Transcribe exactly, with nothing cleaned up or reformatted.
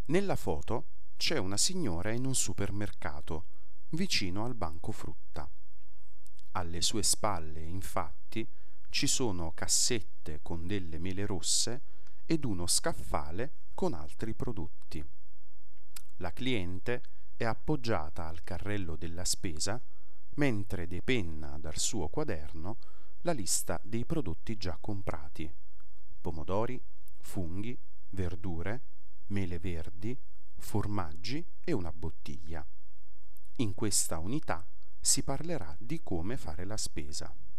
Nella foto c'è una signora in un supermercato, vicino al banco frutta. Alle sue spalle, infatti, ci sono cassette con delle mele rosse ed uno scaffale con altri prodotti. La cliente è appoggiata al carrello della spesa mentre depenna dal suo quaderno la lista dei prodotti già comprati: pomodori, funghi, verdure, mele verdi, formaggi e una bottiglia. In questa unità si parlerà di come fare la spesa.